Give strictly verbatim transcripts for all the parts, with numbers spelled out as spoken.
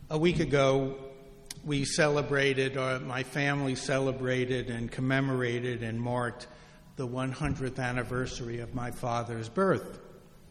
A week ago, we celebrated, or my family celebrated and commemorated and marked the one hundredth anniversary of my father's birth.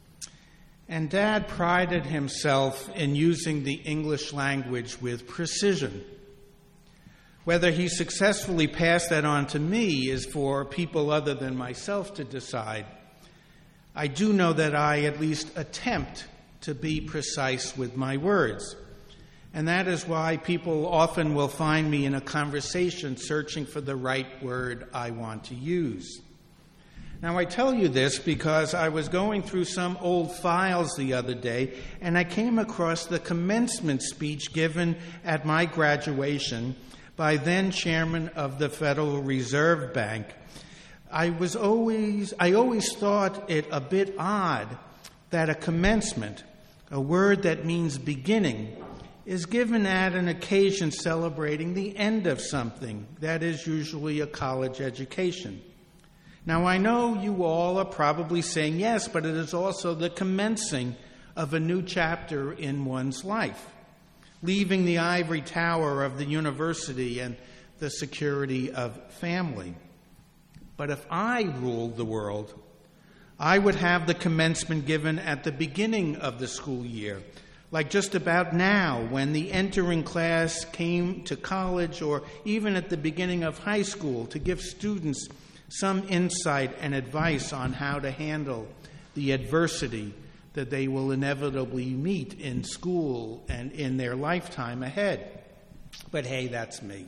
And Dad prided himself in using the English language with precision. Whether he successfully passed that on to me is for people other than myself to decide. I do know that I at least attempt to be precise with my words. And that is why people often will find me in a conversation searching for the right word I want to use. Now, I tell you this because I was going through some old files the other day, and I came across the commencement speech given at my graduation by then chairman of the Federal Reserve Bank. I was always, I always thought it a bit odd that a commencement, a word that means beginning, is given at an occasion celebrating the end of something, that is usually a college education. Now, I know you all are probably saying yes, but it is also the commencing of a new chapter in one's life, leaving the ivory tower of the university and the security of family. But if I ruled the world, I would have the commencement given at the beginning of the school year, like just about now when the entering class came to college, or even at the beginning of high school, to give students some insight and advice on how to handle the adversity that they will inevitably meet in school and in their lifetime ahead. But hey, that's me.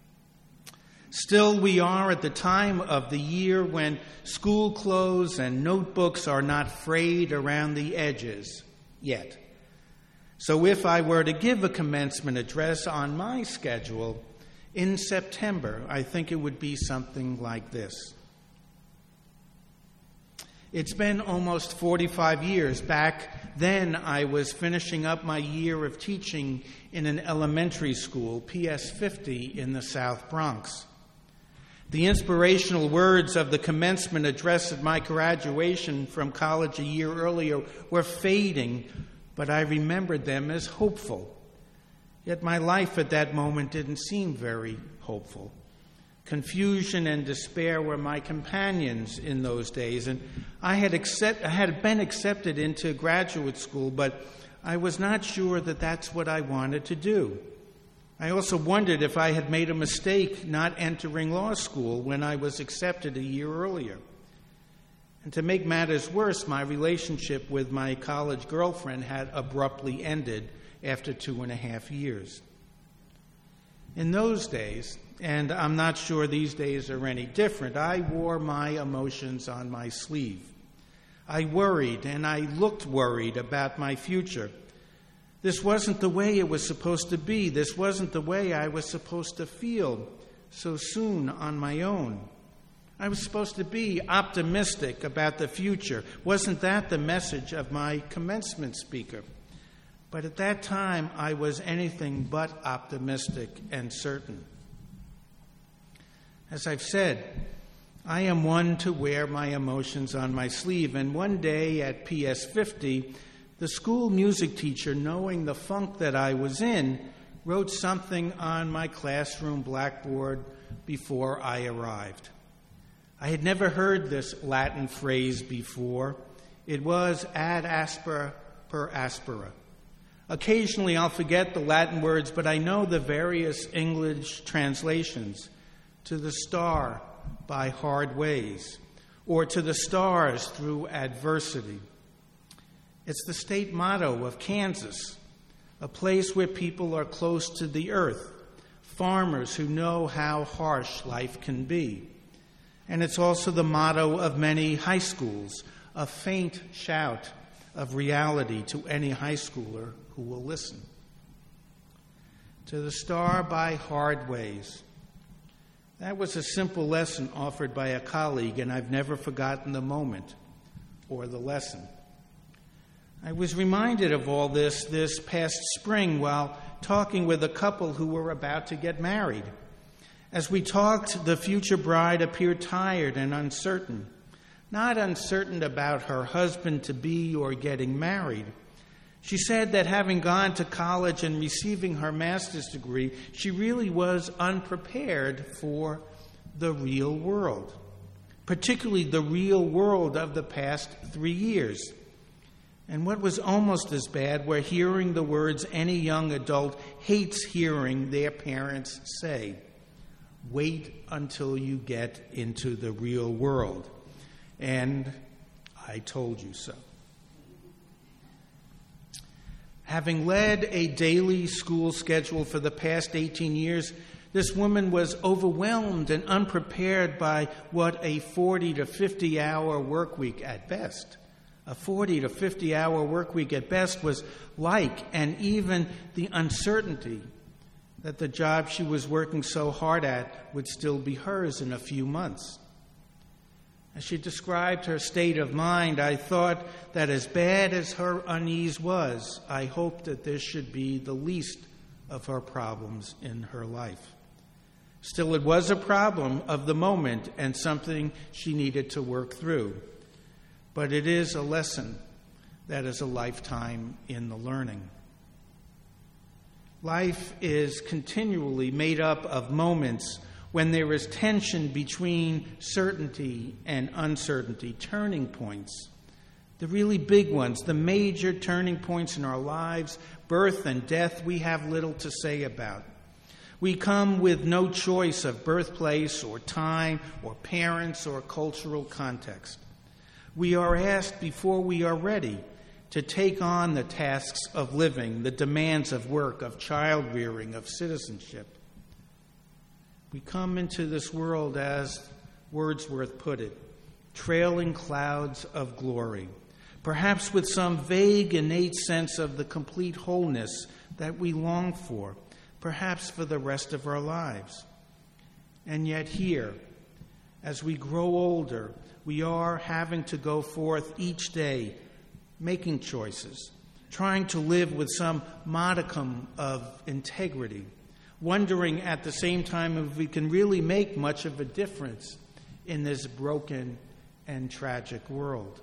Still, we are at the time of the year when school clothes and notebooks are not frayed around the edges yet. So if I were to give a commencement address on my schedule in September, I think it would be something like this. It's been almost forty-five years. Back then, I was finishing up my year of teaching in an elementary school, P S fifty, in the South Bronx. The inspirational words of the commencement address at my graduation from college a year earlier were fading, but I remembered them as hopeful. Yet my life at that moment didn't seem very hopeful. Confusion and despair were my companions in those days, and I had, accept, I had been accepted into graduate school, but I was not sure that that's what I wanted to do. I also wondered if I had made a mistake not entering law school when I was accepted a year earlier. And to make matters worse, my relationship with my college girlfriend had abruptly ended after two and a half years. In those days, and I'm not sure these days are any different, I wore my emotions on my sleeve. I worried, and I looked worried about my future. This wasn't the way it was supposed to be. This wasn't the way I was supposed to feel so soon on my own. I was supposed to be optimistic about the future. Wasn't that the message of my commencement speaker? But at that time, I was anything but optimistic and certain. As I've said, I am one to wear my emotions on my sleeve, and one day at P S fifty, the school music teacher, knowing the funk that I was in, wrote something on my classroom blackboard before I arrived. I had never heard this Latin phrase before. It was ad aspera per aspera. Occasionally I'll forget the Latin words, but I know the various English translations. To the star by hard ways, or to the stars through adversity. It's the state motto of Kansas, a place where people are close to the earth, farmers who know how harsh life can be. And it's also the motto of many high schools, a faint shout of reality to any high schooler who will listen. To the star by hard ways. That was a simple lesson offered by a colleague, and I've never forgotten the moment or the lesson. I was reminded of all this this past spring while talking with a couple who were about to get married. As we talked, the future bride appeared tired and uncertain. Not uncertain about her husband-to-be or getting married. She said that having gone to college and receiving her master's degree, she really was unprepared for the real world, particularly the real world of the past three years. And what was almost as bad were hearing the words any young adult hates hearing their parents say, "Wait until you get into the real world." And I told you so. Having led a daily school schedule for the past eighteen years, this woman was overwhelmed and unprepared by what a forty to fifty hour work week at best, a forty to fifty hour work week at best was like, and even the uncertainty that the job she was working so hard at would still be hers in a few months. As she described her state of mind, I thought that as bad as her unease was, I hoped that this should be the least of her problems in her life. Still, it was a problem of the moment and something she needed to work through. But it is a lesson that is a lifetime in the learning. Life is continually made up of moments when there is tension between certainty and uncertainty, turning points. The really big ones, the major turning points in our lives, birth and death, we have little to say about. We come with no choice of birthplace or time or parents or cultural context. We are asked before we are ready to take on the tasks of living, the demands of work, of child rearing, of citizenship. We come into this world, as Wordsworth put it, trailing clouds of glory, perhaps with some vague, innate sense of the complete wholeness that we long for, perhaps for the rest of our lives. And yet here, as we grow older, we are having to go forth each day, making choices, trying to live with some modicum of integrity, wondering at the same time if we can really make much of a difference in this broken and tragic world.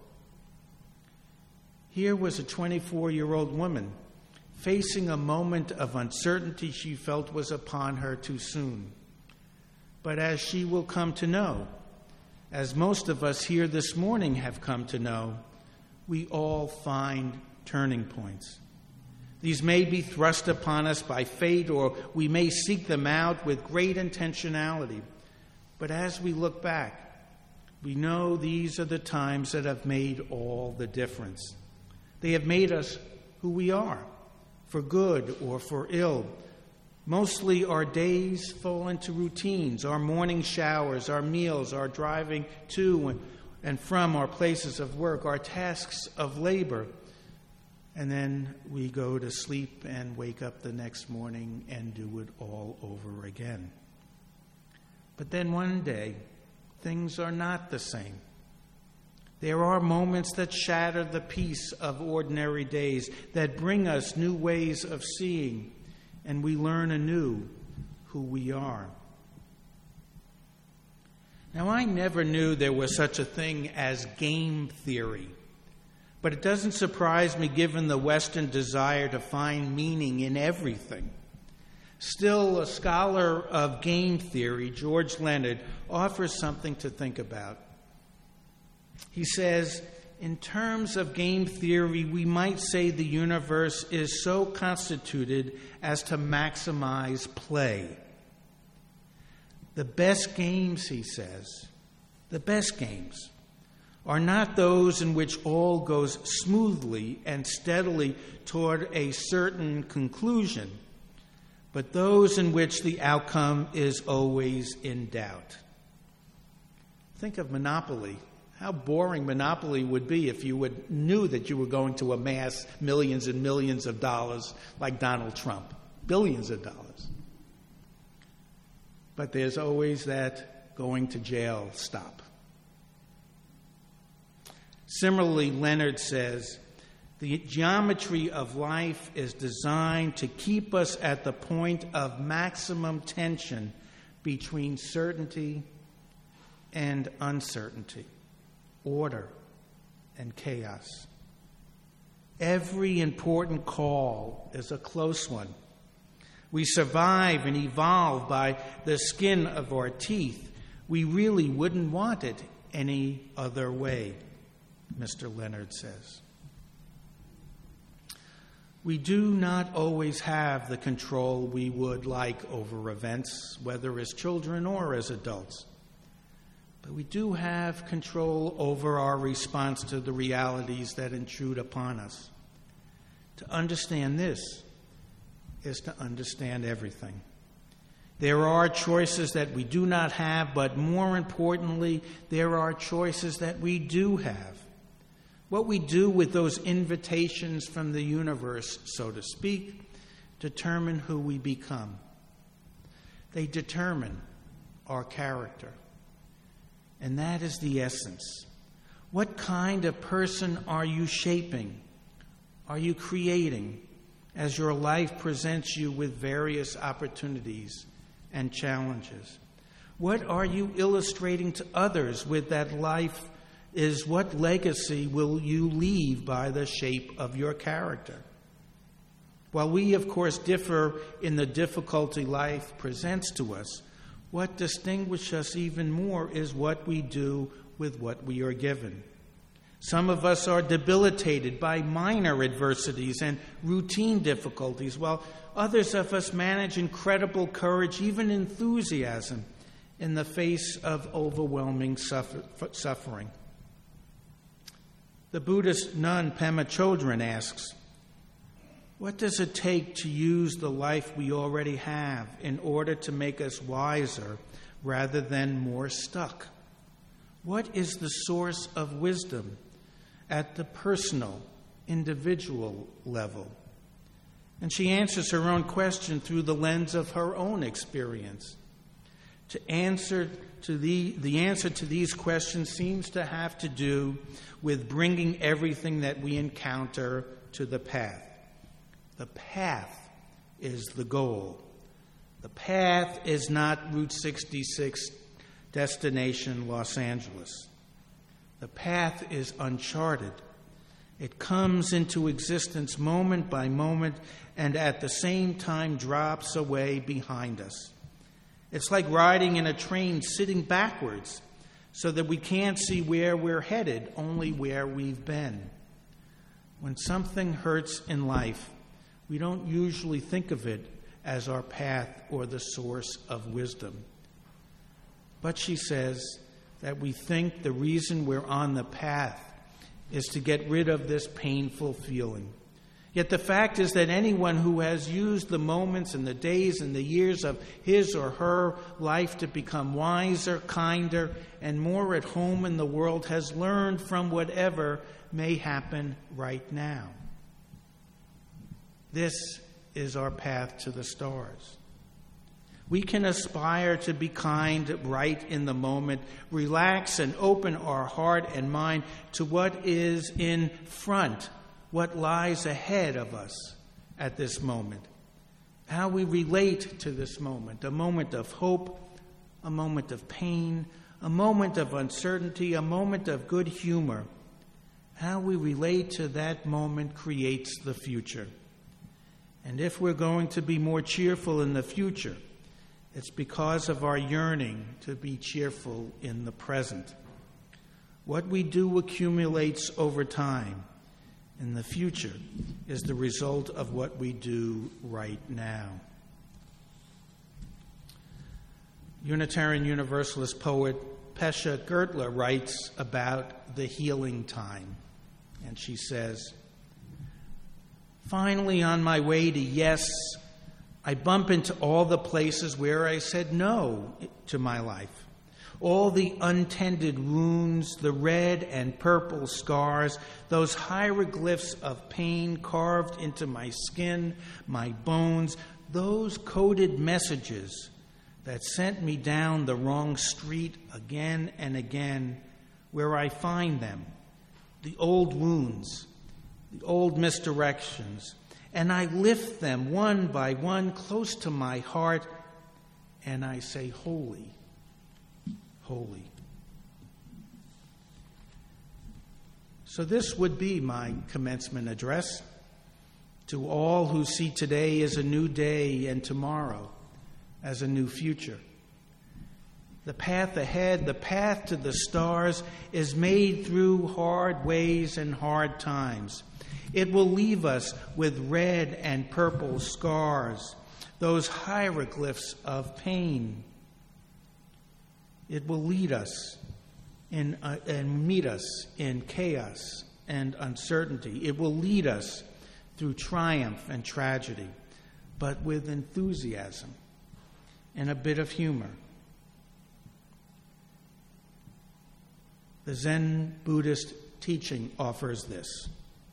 Here was a twenty-four-year-old woman facing a moment of uncertainty she felt was upon her too soon. But as she will come to know, as most of us here this morning have come to know, we all find turning points. These may be thrust upon us by fate, or we may seek them out with great intentionality. But as we look back, we know these are the times that have made all the difference. They have made us who we are, for good or for ill. Mostly our days fall into routines, our morning showers, our meals, our driving to and from our places of work, our tasks of labor. And then we go to sleep and wake up the next morning and do it all over again. But then one day, things are not the same. There are moments that shatter the peace of ordinary days, that bring us new ways of seeing, and we learn anew who we are. Now, I never knew there was such a thing as game theory. But it doesn't surprise me given the Western desire to find meaning in everything. Still, a scholar of game theory, George Leonard, offers something to think about. He says, in terms of game theory, we might say the universe is so constituted as to maximize play. The best games, he says, the best games are not those in which all goes smoothly and steadily toward a certain conclusion, but those in which the outcome is always in doubt. Think of Monopoly. How boring Monopoly would be if you would, knew that you were going to amass millions and millions of dollars like Donald Trump. Billions of dollars. But there's always that going to jail stop. Similarly, Leonard says, the geometry of life is designed to keep us at the point of maximum tension between certainty and uncertainty, order and chaos. Every important call is a close one. We survive and evolve by the skin of our teeth. We really wouldn't want it any other way, Mister Leonard says. We do not always have the control we would like over events, whether as children or as adults. But we do have control over our response to the realities that intrude upon us. To understand this is to understand everything. There are choices that we do not have, but more importantly, there are choices that we do have. What we do with those invitations from the universe, so to speak, determine who we become. They determine our character. And that is the essence. What kind of person are you shaping? Are you creating as your life presents you with various opportunities and challenges? What are you illustrating to others with that life? Is what legacy will you leave by the shape of your character? While we, of course, differ in the difficulty life presents to us, what distinguishes us even more is what we do with what we are given. Some of us are debilitated by minor adversities and routine difficulties, while others of us manage incredible courage, even enthusiasm, in the face of overwhelming suffer- suffering. The Buddhist nun Pema Chodron asks, what does it take to use the life we already have in order to make us wiser rather than more stuck? What is the source of wisdom at the personal, individual level? And she answers her own question through the lens of her own experience. To answer to the, the answer to these questions seems to have to do with bringing everything that we encounter to the path. The path is the goal. The path is not Route sixty-six, destination Los Angeles. The path is uncharted. It comes into existence moment by moment and at the same time drops away behind us. It's like riding in a train sitting backwards so that we can't see where we're headed, only where we've been. When something hurts in life, we don't usually think of it as our path or the source of wisdom. But she says that we think the reason we're on the path is to get rid of this painful feeling. Yet the fact is that anyone who has used the moments and the days and the years of his or her life to become wiser, kinder, and more at home in the world has learned from whatever may happen right now. This is our path to the stars. We can aspire to be kind right in the moment, relax and open our heart and mind to what is in front, what lies ahead of us at this moment, how we relate to this moment, a moment of hope, a moment of pain, a moment of uncertainty, a moment of good humor. How we relate to that moment creates the future. And if we're going to be more cheerful in the future, it's because of our yearning to be cheerful in the present. What we do accumulates over time. In the future is the result of what we do right now. Unitarian Universalist poet Pesha Gertler writes about the healing time, and she says, finally on my way to yes, I bump into all the places where I said no to my life. All the untended wounds, the red and purple scars, those hieroglyphs of pain carved into my skin, my bones, those coded messages that sent me down the wrong street again and again, where I find them, the old wounds, the old misdirections, and I lift them one by one close to my heart, and I say, holy, holy. So this would be my commencement address to all who see today as a new day and tomorrow as a new future. The path ahead, the path to the stars, is made through hard ways and hard times. It will leave us with red and purple scars, those hieroglyphs of pain. It will lead us in, uh, and meet us in chaos and uncertainty. It will lead us through triumph and tragedy, but with enthusiasm and a bit of humor. The Zen Buddhist teaching offers this.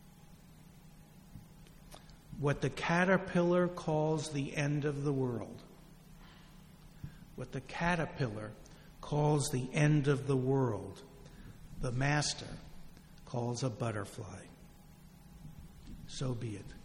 What the caterpillar calls the end of the world, what the caterpillar calls the end of the world, the master calls a butterfly. So be it.